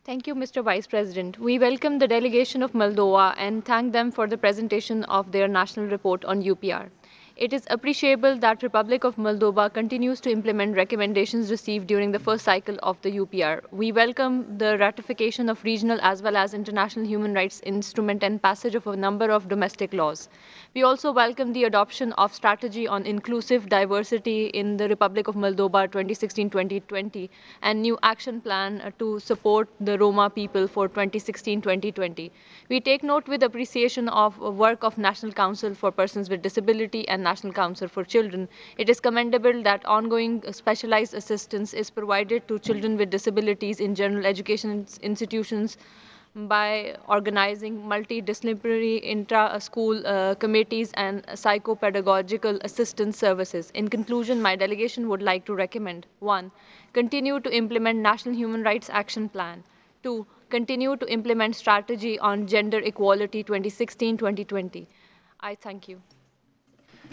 Thank you, Mr. Vice President. We welcome the delegation of Moldova and thank them for the presentation of their national report on UPR. It is appreciable that Republic of Moldova continues to implement recommendations received during the first cycle of the UPR. We welcome the ratification of regional as well as international human rights instrument and passage of a number of domestic laws. We also welcome the adoption of strategy on inclusive diversity in the Republic of Moldova 2016-2020 and new action plan to support the Roma people for 2016-2020. We take note with appreciation of work of National Council for Persons with Disability and National Council for Children. It is commendable that ongoing specialized assistance is provided to children with disabilities in general education institutions by organizing multidisciplinary intra-school committees and psychopedagogical assistance services. In conclusion, my delegation would like to recommend 1. Continue to implement National Human Rights Action Plan. 2. Continue to implement strategy on gender equality 2016-2020. I thank you.